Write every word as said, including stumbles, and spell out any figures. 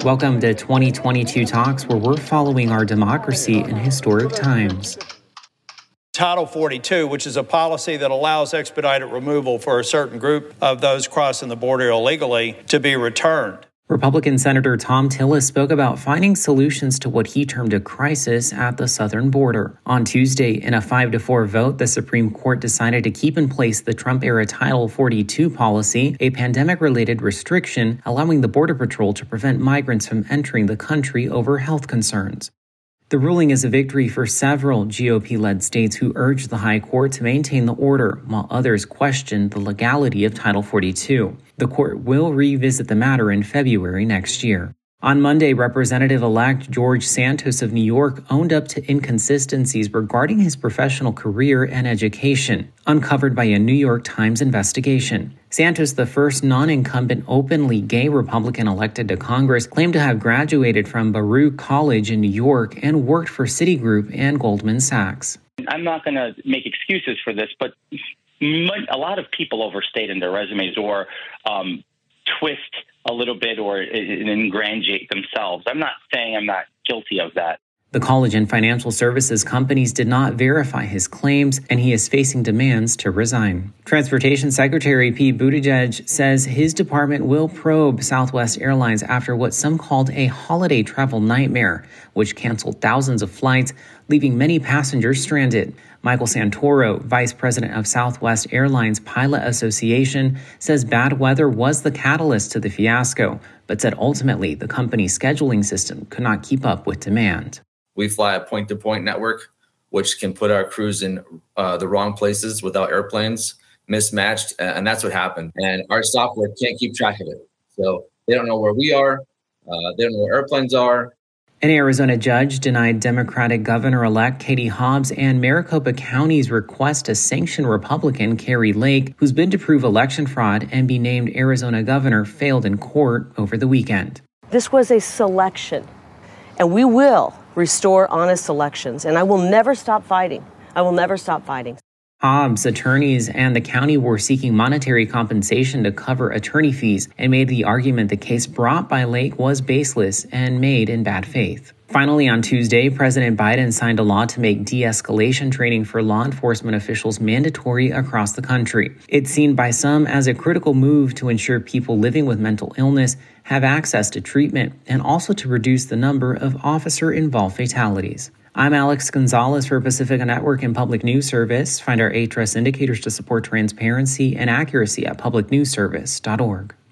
Welcome to twenty twenty-two Talks, where we're following our democracy in historic times. Title forty-two, which is a policy that allows expedited removal for a certain group of those crossing the border illegally to be returned. Republican Senator Thom Tillis spoke about finding solutions to what he termed a crisis at the southern border. On Tuesday, in a five to four vote, the Supreme Court decided to keep in place the Trump-era Title forty-two policy, a pandemic-related restriction allowing the Border Patrol to prevent migrants from entering the country over health concerns. The ruling is a victory for several G O P-led states who urged the High Court to maintain the order, while others questioned the legality of Title forty-two. The court will revisit the matter in February next year. On Monday, Representative-elect George Santos of New York owned up to inconsistencies regarding his professional career and education, uncovered by a New York Times investigation. Santos, the first non-incumbent openly gay Republican elected to Congress, claimed to have graduated from Baruch College in New York and worked for Citigroup and Goldman Sachs. I'm not going to make excuses for this, but a lot of people overstate in their resumes or um, twist a little bit or ingratiate themselves. I'm not saying I'm not guilty of that. The college and financial services companies did not verify his claims, and he is facing demands to resign. Transportation Secretary Pete Buttigieg says his department will probe Southwest Airlines after what some called a holiday travel nightmare, which canceled thousands of flights, leaving many passengers stranded. Michael Santoro, vice president of Southwest Airlines Pilot Association, says bad weather was the catalyst to the fiasco, but said ultimately the company's scheduling system could not keep up with demand. We fly a point-to-point network, which can put our crews in uh, the wrong places without airplanes, mismatched, and that's what happened. And our software can't keep track of it. So they don't know where we are. Uh, they don't know where airplanes are. An Arizona judge denied Democratic Governor-elect Katie Hobbs and Maricopa County's request to sanction Republican Kari Lake, whose bid to prove election fraud and be named Arizona governor failed in court over the weekend. This was a selection, and we will restore honest elections, and I will never stop fighting. I will never stop fighting. Hobbs' attorneys and the county were seeking monetary compensation to cover attorney fees and made the argument the case brought by Lake was baseless and made in bad faith. Finally, on Tuesday, President Biden signed a law to make de-escalation training for law enforcement officials mandatory across the country. It's seen by some as a critical move to ensure people living with mental illness have access to treatment and also to reduce the number of officer-involved fatalities. I'm Alex Gonzalez for Pacifica Network and Public News Service. Find our H R S indicators to support transparency and accuracy at public news service dot org.